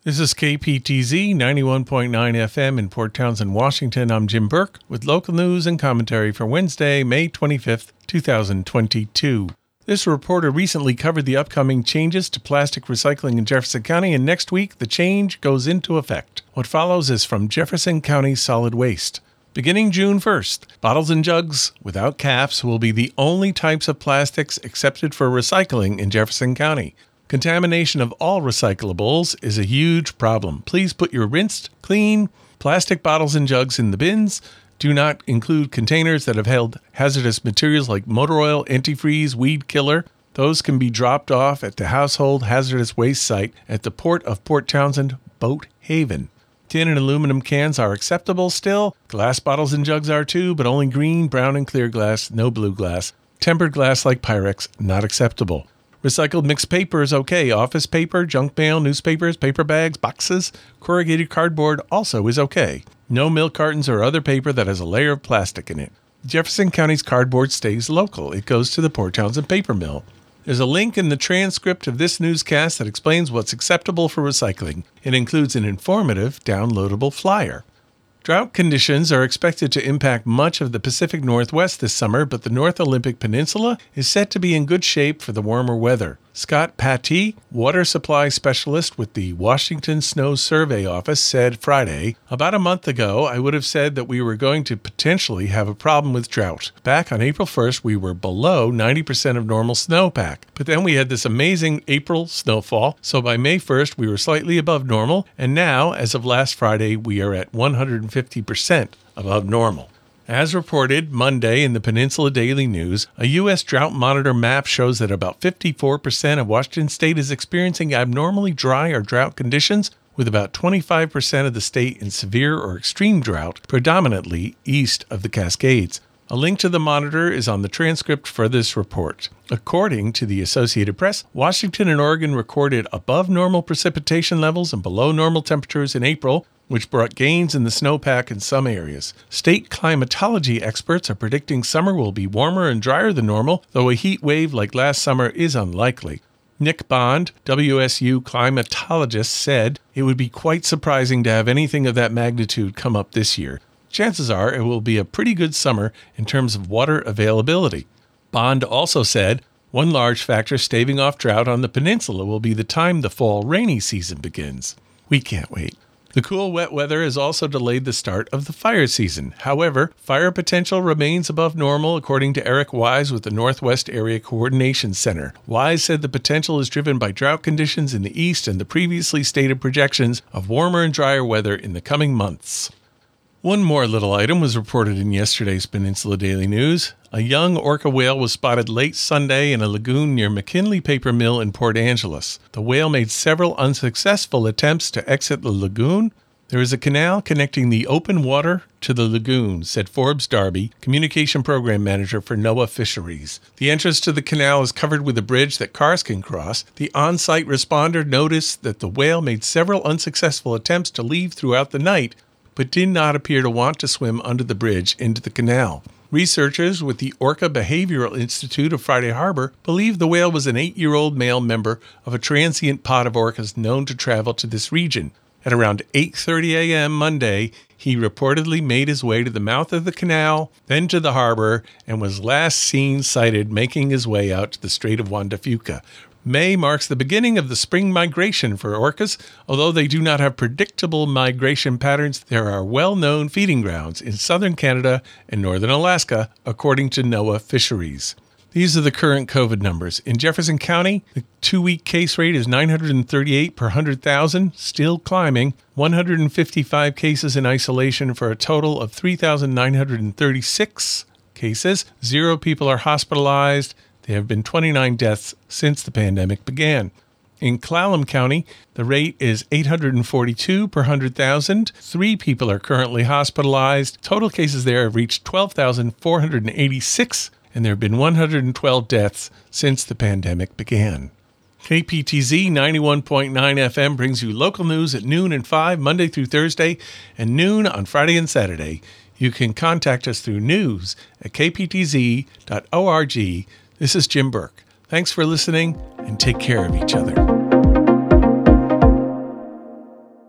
This is KPTZ 91.9 FM in Port Townsend, Washington. I'm Jim Burke with local news and commentary for Wednesday, May 25th, 2022. This reporter recently covered the upcoming changes to plastic recycling in Jefferson County, and next week the change goes into effect. What follows is from Jefferson County Solid Waste. Beginning June 1st, bottles and jugs without caps will be the only types of plastics accepted for recycling in Jefferson County. Contamination of all recyclables is a huge problem. Please put your rinsed, clean plastic bottles and jugs in the bins. Do not include containers that have held hazardous materials like motor oil, antifreeze, weed killer. Those can be dropped off at the Household Hazardous Waste site at the Port of Port Townsend, Boat Haven. Tin and aluminum cans are acceptable still. Glass bottles and jugs are too, but only green, brown, and clear glass, no blue glass. Tempered glass like Pyrex, not acceptable. Recycled mixed paper is okay. Office paper, junk mail, newspapers, paper bags, boxes, corrugated cardboard also is okay. No milk cartons or other paper that has a layer of plastic in it. Jefferson County's cardboard stays local. It goes to the Port Townsend paper mill. There's a link in the transcript of this newscast that explains what's acceptable for recycling. It includes an informative, downloadable flyer. Drought conditions are expected to impact much of the Pacific Northwest this summer, but the North Olympic Peninsula is set to be in good shape for the warmer weather. Scott Patty, water supply specialist with the Washington Snow Survey Office, said Friday, "About a month ago, I would have said that we were going to potentially have a problem with drought. Back on April 1st, we were below 90% of normal snowpack. But then we had this amazing April snowfall, so by May 1st, we were slightly above normal, and now, as of last Friday, we are at 150% above normal." As reported Monday in the Peninsula Daily News, a U.S. Drought Monitor map shows that about 54% of Washington state is experiencing abnormally dry or drought conditions, with about 25% of the state in severe or extreme drought, predominantly east of the Cascades. A link to the monitor is on the transcript for this report. According to the Associated Press, Washington and Oregon recorded above normal precipitation levels and below normal temperatures in April, which brought gains in the snowpack in some areas. State climatology experts are predicting summer will be warmer and drier than normal, though a heat wave like last summer is unlikely. Nick Bond, WSU climatologist, said it would be quite surprising to have anything of that magnitude come up this year. Chances are it will be a pretty good summer in terms of water availability. Bond also said one large factor staving off drought on the peninsula will be the time the fall rainy season begins. We can't wait. The cool, wet weather has also delayed the start of the fire season. However, fire potential remains above normal, according to Eric Wise with the Northwest Area Coordination Center. Wise said the potential is driven by drought conditions in the east and the previously stated projections of warmer and drier weather in the coming months. One more little item was reported in yesterday's Peninsula Daily News. A young orca whale was spotted late Sunday in a lagoon near McKinley Paper Mill in Port Angeles. The whale made several unsuccessful attempts to exit the lagoon. There is a canal connecting the open water to the lagoon, said Forbes Darby, Communication Program Manager for NOAA Fisheries. The entrance to the canal is covered with a bridge that cars can cross. The on-site responder noticed that the whale made several unsuccessful attempts to leave throughout the night, but did not appear to want to swim under the bridge into the canal. Researchers with the Orca Behavioral Institute of Friday Harbor believe the whale was an 8-year-old male member of a transient pod of orcas known to travel to this region. At around 8:30 a.m. Monday, he reportedly made his way to the mouth of the canal, then to the harbor, and was last seen sighted making his way out to the Strait of Juan de Fuca. May marks the beginning of the spring migration for orcas. Although they do not have predictable migration patterns, there are well-known feeding grounds in southern Canada and northern Alaska, according to NOAA Fisheries. These are the current COVID numbers. In Jefferson County, the 2-week case rate is 938 per 100,000, still climbing. 155 cases in isolation for a total of 3,936 cases. 0 people are hospitalized. There have been 29 deaths since the pandemic began. In Clallam County, the rate is 842 per 100,000. 3 people are currently hospitalized. Total cases there have reached 12,486, and there have been 112 deaths since the pandemic began. KPTZ 91.9 FM brings you local news at noon and 5 Monday through Thursday and noon on Friday and Saturday. You can contact us through news@kptz.org. This is Jim Burke. Thanks for listening and take care of each other.